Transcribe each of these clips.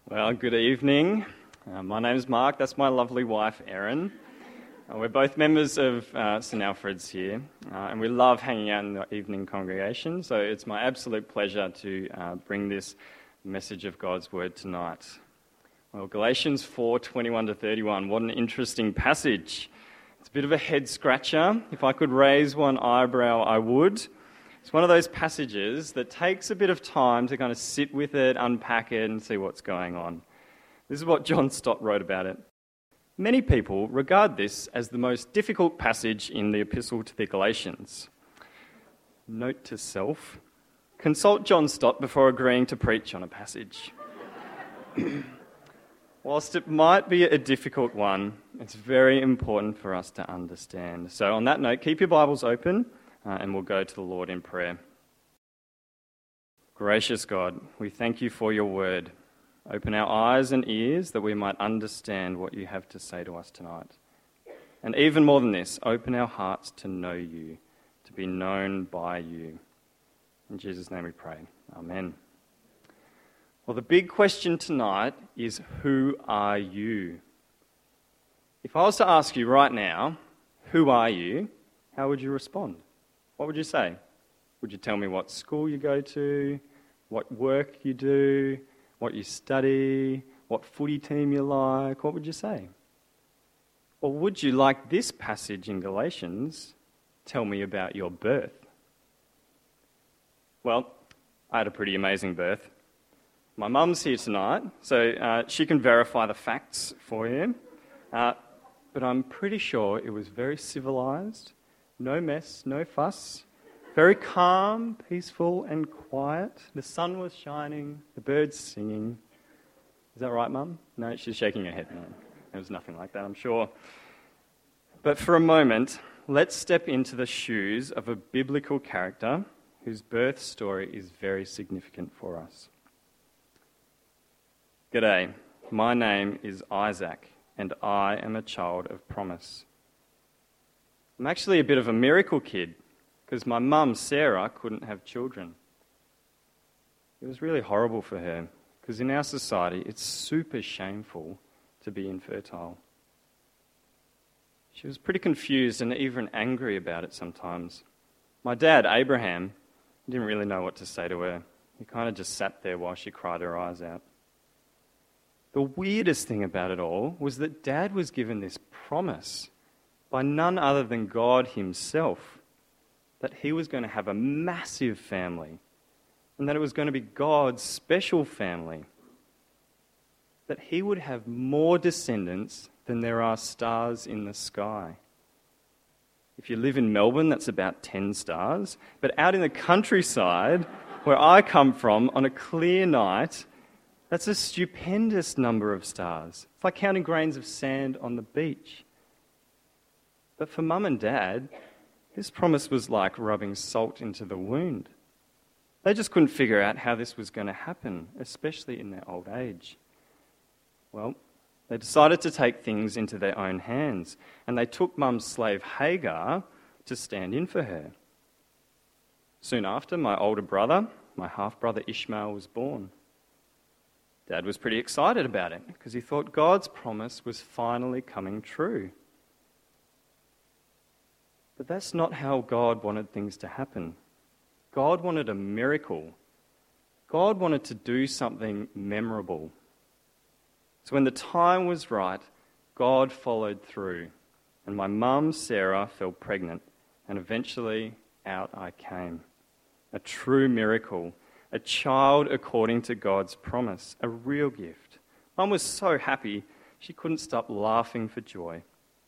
Well, good evening. My name is Mark. That's my lovely wife, Erin. We're both members of St Alfred's here, and we love hanging out in the evening congregation. So it's my absolute pleasure to bring this message of God's Word tonight. Well, Galatians 4:21-31. What an interesting passage. It's a bit of a head scratcher. If I could raise one eyebrow, I would. It's one of those passages that takes a bit of time to kind of sit with it, unpack it, and see what's going on. This is what John Stott wrote about it. Many people regard this as the most difficult passage in the Epistle to the Galatians. Note to self, consult John Stott before agreeing to preach on a passage. Whilst it might be a difficult one, it's very important for us to understand. So on that note, keep your Bibles open. And we'll go to the Lord in prayer. Gracious God, we thank you for your word. Open our eyes and ears that we might understand what you have to say to us tonight. And even more than this, open our hearts to know you, to be known by you. In Jesus' name we pray. Amen. Well, the big question tonight is, who are you? If I was to ask you right now, who are you, how would you respond? What would you say? Would you tell me what school you go to, what work you do, what you study, what footy team you like? What would you say? Or would you, like this passage in Galatians, tell me about your birth? Well, I had a pretty amazing birth. My mum's here tonight, so she can verify the facts for you. But I'm pretty sure it was very civilised. No mess, no fuss. Very calm, peaceful and quiet. The sun was shining, the birds singing. Is that right, Mum? No, she's shaking her head. No, it was nothing like that, I'm sure. But for a moment, let's step into the shoes of a biblical character whose birth story is very significant for us. G'day, my name is Isaac, and I am a child of promise. I'm actually a bit of a miracle kid because my mum, Sarah, couldn't have children. It was really horrible for her because in our society it's super shameful to be infertile. She was pretty confused and even angry about it sometimes. My dad, Abraham, didn't really know what to say to her. He kind of just sat there while she cried her eyes out. The weirdest thing about it all was that Dad was given this promise by none other than God himself, that he was going to have a massive family, and that it was going to be God's special family, that he would have more descendants than there are stars in the sky. If you live in Melbourne, that's about 10 stars, but out in the countryside, where I come from, on a clear night, that's a stupendous number of stars. It's like counting grains of sand on the beach. But for Mum and Dad, this promise was like rubbing salt into the wound. They just couldn't figure out how this was going to happen, especially in their old age. Well, they decided to take things into their own hands, and they took Mum's slave Hagar to stand in for her. Soon after, my older brother, my half-brother Ishmael, was born. Dad was pretty excited about it because he thought God's promise was finally coming true. But that's not how God wanted things to happen. God wanted a miracle. God wanted to do something memorable. So when the time was right, God followed through, and my mum, Sarah, fell pregnant, and eventually out I came. A true miracle, a child according to God's promise, a real gift. Mum was so happy, she couldn't stop laughing for joy.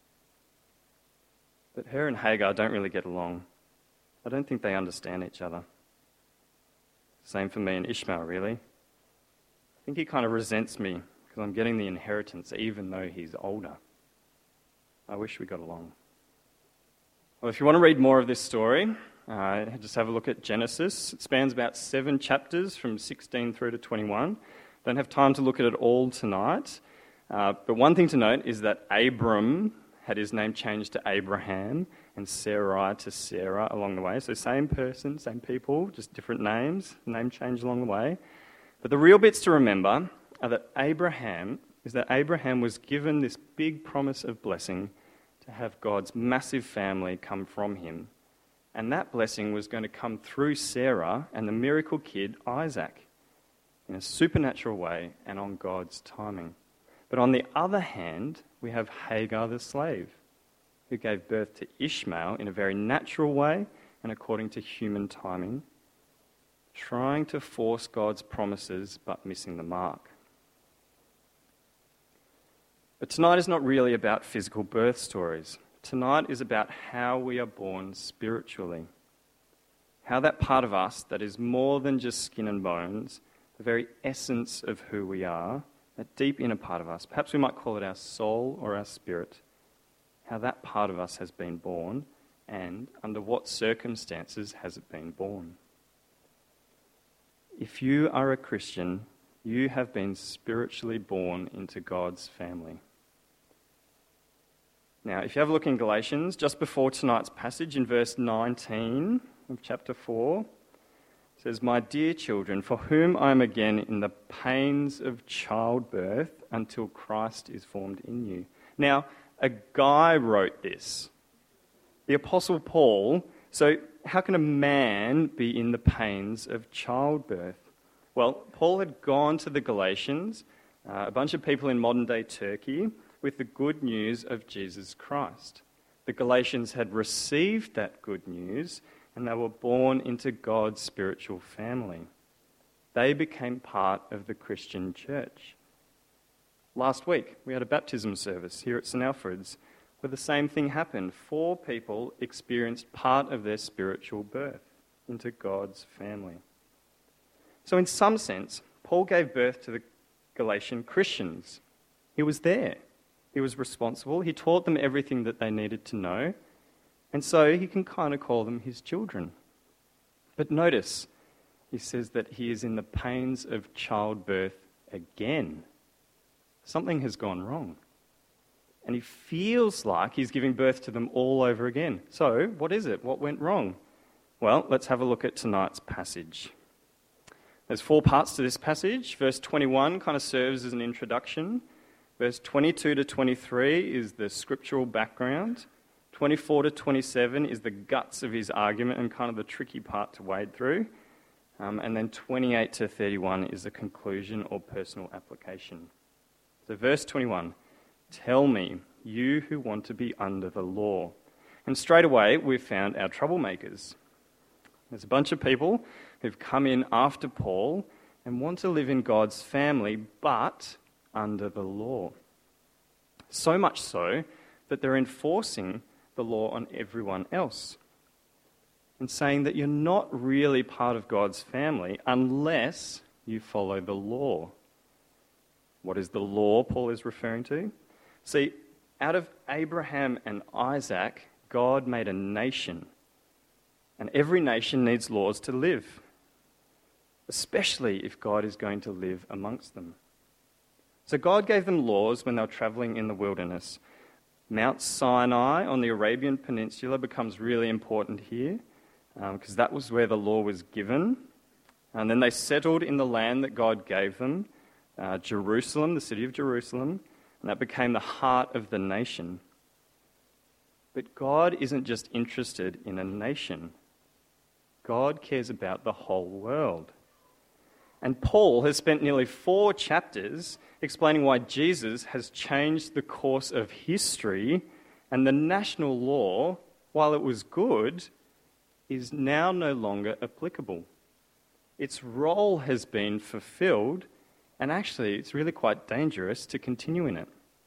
But her and Hagar don't really get along. I don't think they understand each other. Same for me and Ishmael, really. I think he kind of resents me because I'm getting the inheritance even though he's older. I wish we got along. Well, if you want to read more of this story, just have a look at Genesis. It spans about 7 chapters from 16 through to 21. Don't have time to look at it all tonight. But one thing to note is that Abram had his name changed to Abraham and Sarai to Sarah along the way. So same person, same people, just different names, name change along the way. But the real bits to remember that Abraham was given this big promise of blessing to have God's massive family come from him. And that blessing was going to come through Sarah and the miracle kid Isaac in a supernatural way and on God's timing. But on the other hand, we have Hagar the slave, who gave birth to Ishmael in a very natural way and according to human timing, trying to force God's promises but missing the mark. But tonight is not really about physical birth stories. Tonight is about how we are born spiritually. How that part of us that is more than just skin and bones, the very essence of who we are, that deep inner part of us, perhaps we might call it our soul or our spirit, how that part of us has been born and under what circumstances has it been born. If you are a Christian, you have been spiritually born into God's family. Now, if you have a look in Galatians, just before tonight's passage, in verse 19 of chapter 4, it says, "My dear children, for whom I am again in the pains of childbirth until Christ is formed in you." Now, a guy wrote this, the Apostle Paul. So how can a man be in the pains of childbirth? Well, Paul had gone to the Galatians, a bunch of people in modern-day Turkey, with the good news of Jesus Christ. The Galatians had received that good news and they were born into God's spiritual family. They became part of the Christian church. Last week, we had a baptism service here at St Alfred's where the same thing happened. 4 people experienced part of their spiritual birth into God's family. So in some sense, Paul gave birth to the Galatian Christians. He was there. He was responsible. He taught them everything that they needed to know. And so he can kind of call them his children. But notice, he says that he is in the pains of childbirth again. Something has gone wrong. And he feels like he's giving birth to them all over again. So, what is it? What went wrong? Well, let's have a look at tonight's passage. There's 4 parts to this passage. Verse 21 kind of serves as an introduction. Verse 22 to 23 is the scriptural background. 24 to 27 is the guts of his argument and kind of the tricky part to wade through. And then 28 to 31 is the conclusion or personal application. So verse 21, "Tell me, you who want to be under the law." And straight away, we've found our troublemakers. There's a bunch of people who've come in after Paul and want to live in God's family, but under the law. So much so that they're enforcing the law on everyone else and saying that you're not really part of God's family unless you follow the law. What is the law Paul is referring to? See, out of Abraham and Isaac, God made a nation. And every nation needs laws to live, especially if God is going to live amongst them. So God gave them laws when they were traveling in the wilderness. Mount Sinai on the Arabian Peninsula becomes really important here because that was where the law was given. And then they settled in the land that God gave them, Jerusalem, the city of Jerusalem, and that became the heart of the nation. But God isn't just interested in a nation. God cares about the whole world. And Paul has spent nearly 4 chapters explaining why Jesus has changed the course of history, and the national law, while it was good, is now no longer applicable. Its role has been fulfilled, and actually it's really quite dangerous to continue in it.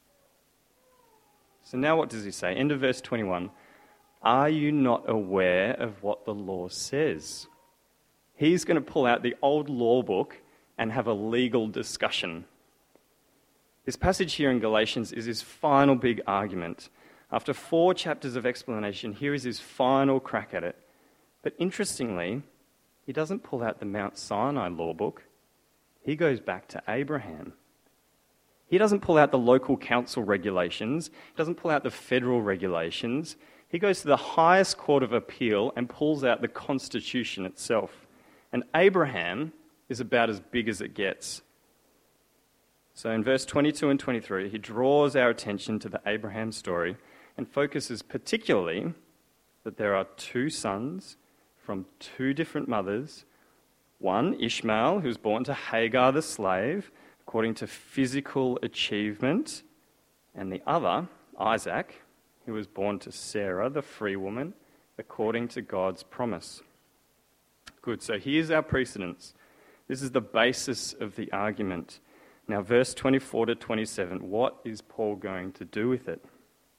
So now what does he say? End of verse 21. "Are you not aware of what the law says?" He's going to pull out the old law book and have a legal discussion. This passage here in Galatians is his final big argument. After 4 chapters of explanation, here is his final crack at it. But interestingly, he doesn't pull out the Mount Sinai law book. He goes back to Abraham. He doesn't pull out the local council regulations. He doesn't pull out the federal regulations. He goes to the highest court of appeal and pulls out the Constitution itself. And Abraham is about as big as it gets. So in verse 22 and 23, he draws our attention to the Abraham story and focuses particularly that there are two sons from two different mothers. One, Ishmael, who's born to Hagar the slave, according to physical achievement, and the other, Isaac, who was born to Sarah, the free woman, according to God's promise. Good, so here's our precedence. This is the basis of the argument. Now, verse 24 to 27, what is Paul going to do with it?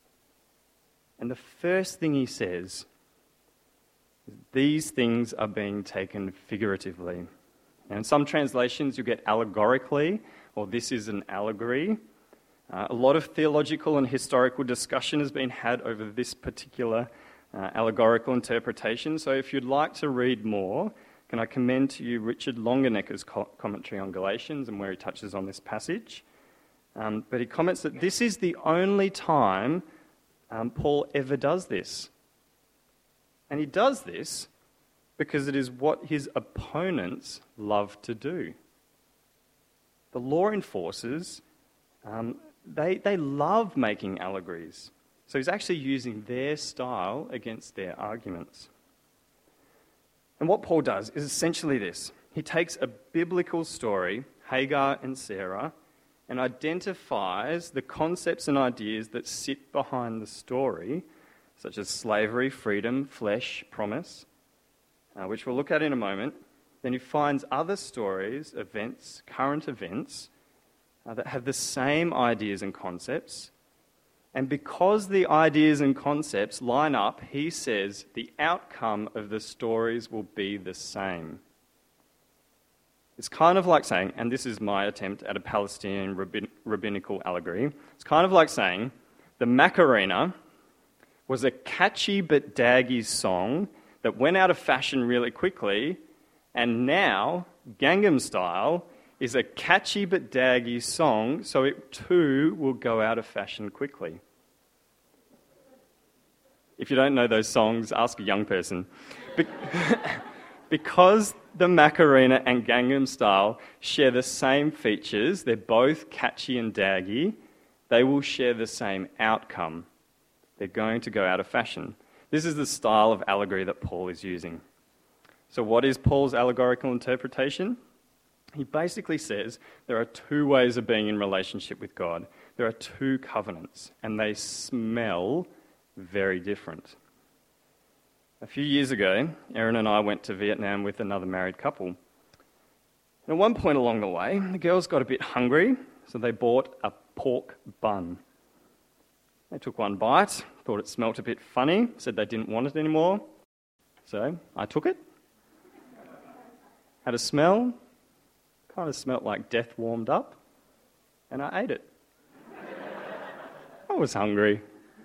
And the first thing he says is these things are being taken figuratively. Now, in some translations, you get allegorically, or this is an allegory. A lot of theological and historical discussion has been had over this particular allegorical interpretation. So if you'd like to read more, can I commend to you Richard Longenecker's commentary on Galatians and where he touches on this passage. But he comments that this is the only time Paul ever does this. And he does this because it is what his opponents love to do. The law enforcers, they love making allegories. So he's actually using their style against their arguments. And what Paul does is essentially this. He takes a biblical story, Hagar and Sarah, and identifies the concepts and ideas that sit behind the story, such as slavery, freedom, flesh, promise, which we'll look at in a moment. Then he finds other stories, events, current events, that have the same ideas and concepts. And because the ideas and concepts line up, he says the outcome of the stories will be the same. It's kind of like saying, and this is my attempt at a Palestinian rabbinical allegory, it's kind of like saying the Macarena was a catchy but daggy song that went out of fashion really quickly, and now Gangnam Style is a catchy but daggy song, so it too will go out of fashion quickly. If you don't know those songs, ask a young person. Because the Macarena and Gangnam Style share the same features, they're both catchy and daggy, they will share the same outcome. They're going to go out of fashion. This is the style of allegory that Paul is using. So what is Paul's allegorical interpretation? He basically says there are two ways of being in relationship with God. There are two covenants, and they smell very different. A few years ago, Erin and I went to Vietnam with another married couple. And at one point along the way, the girls got a bit hungry, so they bought a pork bun. They took one bite, thought it smelt a bit funny, said they didn't want it anymore. So I took it. Had a smell, kind of smelt like death warmed up, and I ate it. I was hungry.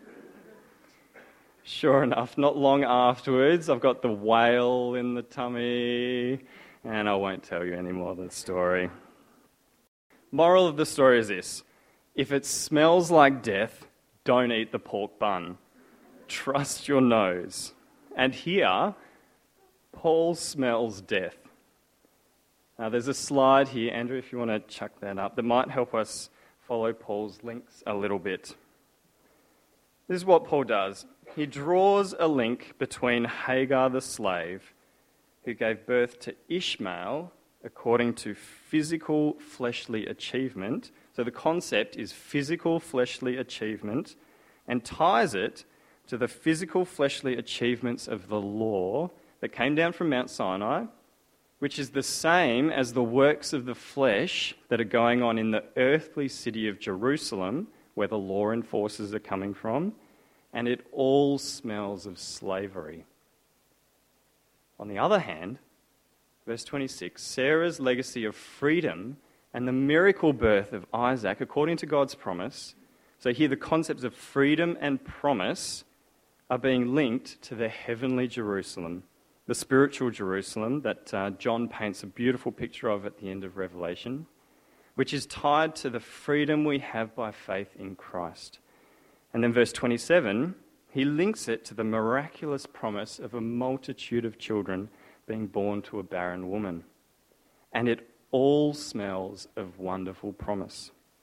Sure enough, not long afterwards, I've got the whale in the tummy, and I won't tell you any more of the story. Moral of the story is this: if it smells like death, don't eat the pork bun. Trust your nose. And here, Paul smells death. Now, there's a slide here, Andrew, if you want to chuck that up, that might help us follow Paul's links a little bit. This is what Paul does. He draws a link between Hagar the slave, who gave birth to Ishmael according to physical fleshly achievement. So the concept is physical fleshly achievement, and ties it to the physical fleshly achievements of the law that came down from Mount Sinai, which is the same as the works of the flesh that are going on in the earthly city of Jerusalem, where the law enforcers are coming from, and it all smells of slavery. On the other hand, verse 26, Sarah's legacy of freedom and the miracle birth of Isaac, according to God's promise. So here the concepts of freedom and promise are being linked to the heavenly Jerusalem, the spiritual Jerusalem that John paints a beautiful picture of at the end of Revelation, which is tied to the freedom we have by faith in Christ. And then verse 27, he links it to the miraculous promise of a multitude of children being born to a barren woman. And it all smells of wonderful promise.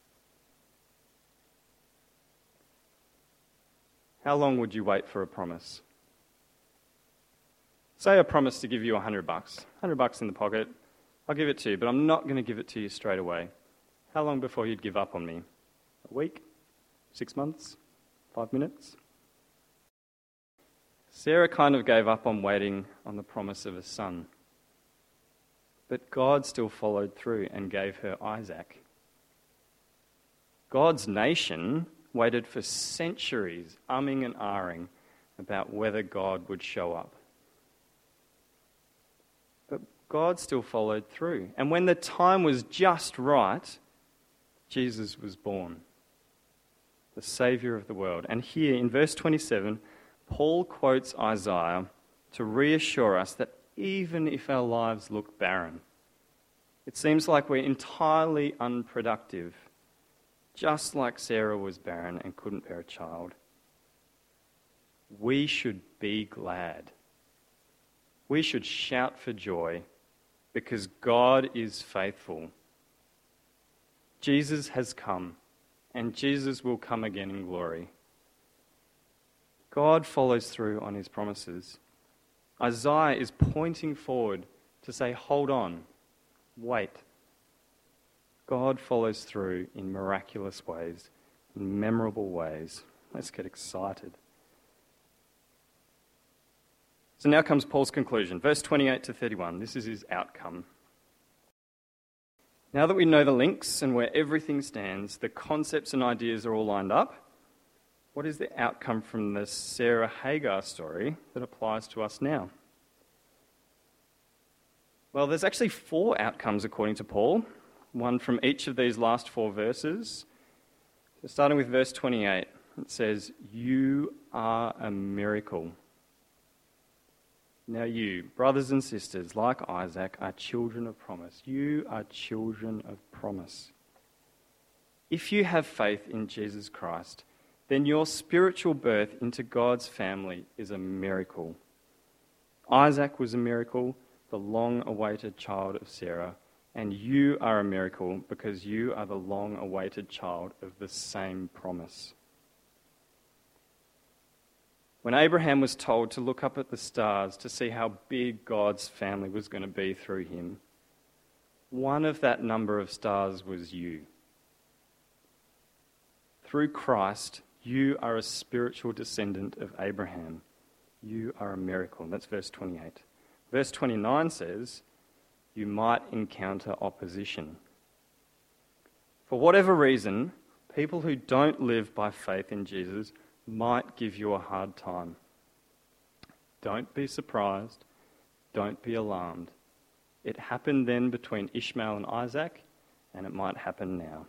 How long would you wait for a promise? Say I promise to give you $100, $100 in the pocket. I'll give it to you, but I'm not going to give it to you straight away. How long before you'd give up on me? A week? 6 months? 5 minutes? Sarah kind of gave up on waiting on the promise of a son. But God still followed through and gave her Isaac. God's nation waited for centuries, umming and ahhing about whether God would show up. But God still followed through. And when the time was just right, Jesus was born, the Saviour of the world. And here in verse 27, Paul quotes Isaiah to reassure us that even if our lives look barren, it seems like we're entirely unproductive, just like Sarah was barren and couldn't bear a child, we should be glad. We should shout for joy because God is faithful. Jesus has come, and Jesus will come again in glory. God follows through on his promises. Isaiah is pointing forward to say, hold on, wait. God follows through in miraculous ways, in memorable ways. Let's get excited. So now comes Paul's conclusion, verse 28 to 31. This is his outcome. Now that we know the links and where everything stands, the concepts and ideas are all lined up, what is the outcome from the Sarah Hagar story that applies to us now? Well, there's actually 4 outcomes according to Paul, one from each of these last 4 verses. So starting with verse 28, it says, "You are a miracle." Now you, brothers and sisters, like Isaac, are children of promise. You are children of promise. If you have faith in Jesus Christ, then your spiritual birth into God's family is a miracle. Isaac was a miracle, the long-awaited child of Sarah, and you are a miracle because you are the long-awaited child of the same promise. When Abraham was told to look up at the stars to see how big God's family was going to be through him, one of that number of stars was you. Through Christ, you are a spiritual descendant of Abraham. You are a miracle. That's verse 28. Verse 29 says, you might encounter opposition. For whatever reason, people who don't live by faith in Jesus might give you a hard time. Don't be surprised. Don't be alarmed. It happened then between Ishmael and Isaac, and it might happen now.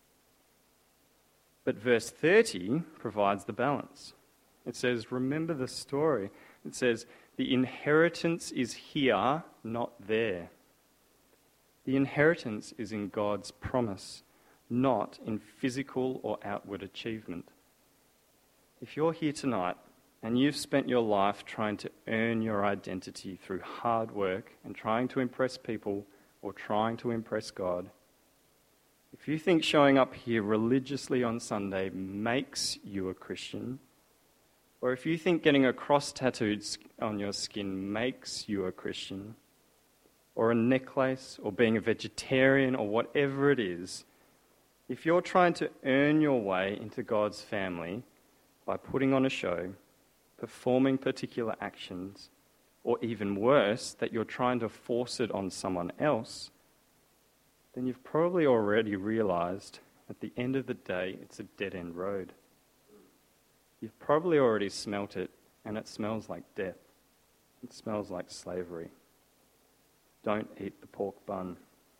But verse 30 provides the balance. It says, remember the story. It says, the inheritance is here, not there. The inheritance is in God's promise, not in physical or outward achievement. If you're here tonight and you've spent your life trying to earn your identity through hard work and trying to impress people or trying to impress God, if you think showing up here religiously on Sunday makes you a Christian, or if you think getting a cross tattooed on your skin makes you a Christian, or a necklace, or being a vegetarian, or whatever it is, if you're trying to earn your way into God's family by putting on a show, performing particular actions, or even worse, that you're trying to force it on someone else, then you've probably already realized at the end of the day it's a dead-end road. You've probably already smelt it, and it smells like death. It smells like slavery. Don't eat the pork bun.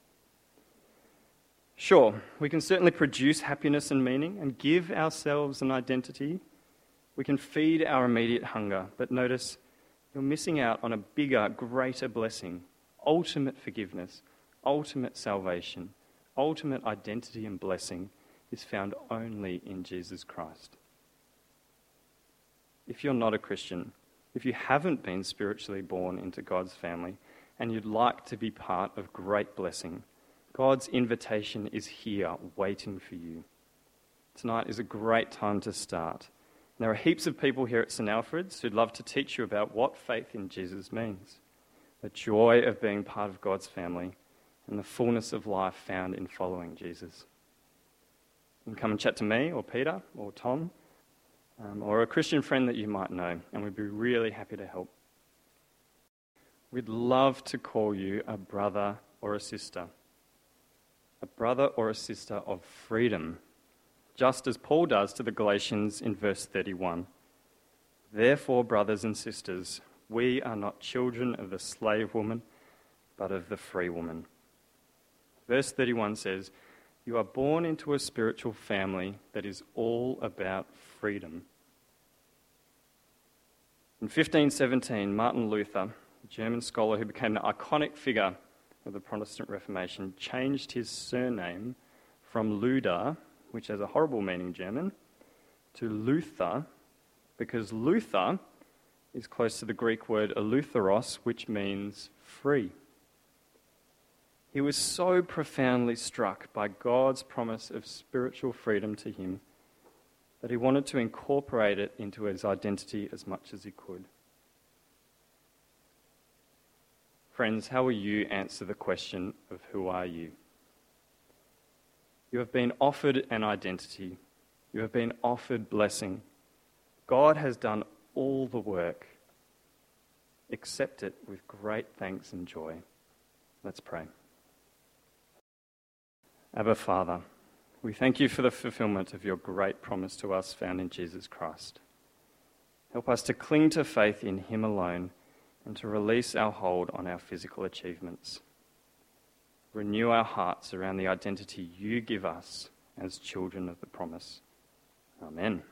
Sure, we can certainly produce happiness and meaning and give ourselves an identity. We can feed our immediate hunger, but notice you're missing out on a bigger, greater blessing, ultimate forgiveness, ultimate salvation, ultimate identity and blessing is found only in Jesus Christ. If you're not a Christian, if you haven't been spiritually born into God's family and you'd like to be part of great blessing, God's invitation is here waiting for you. Tonight is a great time to start. There are heaps of people here at St Alfred's who'd love to teach you about what faith in Jesus means, the joy of being part of God's family, and the fullness of life found in following Jesus. You can come and chat to me or Peter or Tom or a Christian friend that you might know, and we'd be really happy to help. We'd love to call you a brother or a sister of freedom, just as Paul does to the Galatians in verse 31. Therefore, brothers and sisters, we are not children of the slave woman, but of the free woman. Verse 31 says, you are born into a spiritual family that is all about freedom. In 1517, Martin Luther, a German scholar who became an iconic figure of the Protestant Reformation, changed his surname from Luder, which has a horrible meaning in German, to Luther, because Luther is close to the Greek word eleutheros, which means free. He was so profoundly struck by God's promise of spiritual freedom to him that he wanted to incorporate it into his identity as much as he could. Friends, how will you answer the question of who are you? You have been offered an identity. You have been offered blessing. God has done all the work. Accept it with great thanks and joy. Let's pray. Abba, Father, we thank you for the fulfillment of your great promise to us found in Jesus Christ. Help us to cling to faith in him alone and to release our hold on our physical achievements. Renew our hearts around the identity you give us as children of the promise. Amen.